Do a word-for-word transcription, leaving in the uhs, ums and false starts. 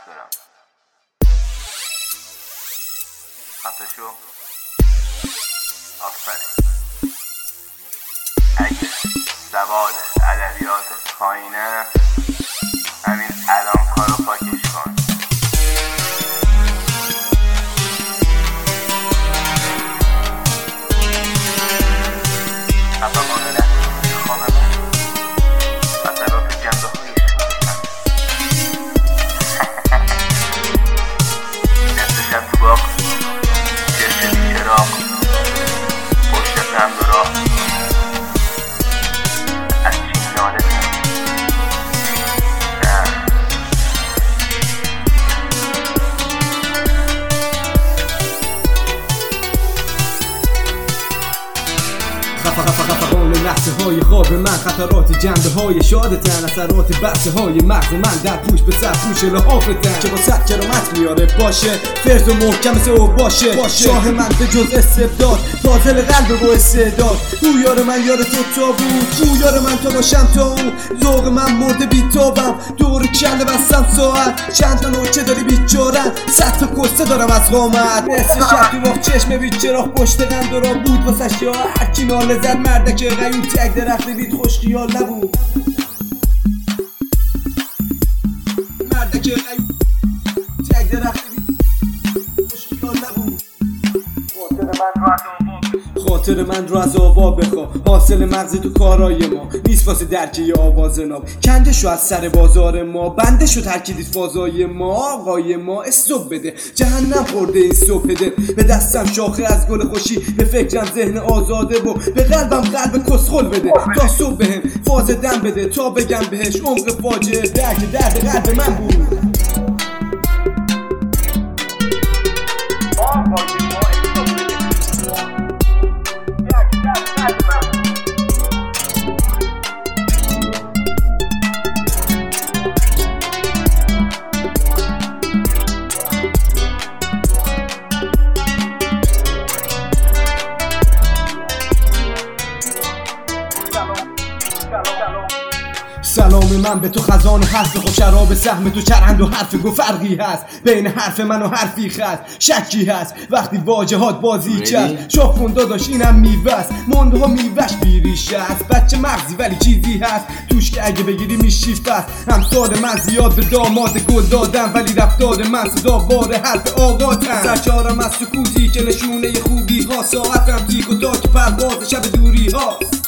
دارم. خفه شو. آفرین. اگه سواد ادبیات پایینه همین الان کارو پاکش کن. خفقانه نه خواب من اثرات جنبه هایش نصف شب تو باغ چشم بی چراغ پشت رمز و راه از چین نالتم خفقان لحظه های خواب من، خطرات جنبه های شادتن، اثرات بحث های مغز من در پوش به سر پوش لحافتن که با صد کرامت میاره باشه فرز و محکم سو باشه, باشه شاه من به جز استبداد فاضل قلب و استعداد او یار من یار تو تا بود او یار من تا باشم تا او ذوق من مرده بیتابم دور کله بستم ساعت چند تا نوچه داری بیچارن صد تا کسته دارم از قامت مثل شب تو باخت چشم بی چراغ پشت قند را بود واسه شاه هرکی ناله زد مردک غیور تک درخت بید خوش خیال نبود مردک غیور تک درخت بید خوش خیال نبود خاطر من رو از آوا بخوا حاصل مغز تو کارای ما نیست واسه درکی آواز ناب کنده شو از سر بازار ما بنده شو ترکیدید فازای ما آقای ما استوب بده جهنم خورده این صبح ده به دستم شاخه از گل خوشی به فکرم ذهن آزاده و به قلبم قلب کسخل بده تا صبح بهم فاز دم بده تا بگم بهش عمق فاجعه درک درد قلب من بود سلام من به تو خزان هست خب شراب سهم تو چرند و حرف گو فرقی هست بین حرف من و حرفی خست شکی هست وقتی واجهات بازی چست شاف کن داداش اینم میوست مونده ها میوش بیریش هست بچه مغزی ولی چیزی هست توش که اگه بگیری میشیفت همسال من زیاد به داماد گل دادم ولی رفتار من صدا بار حرف آقاتم سرچارم از سکوتی که نشونه خوبی ها ساعتم تیک و تاک پرواز شب دوری ها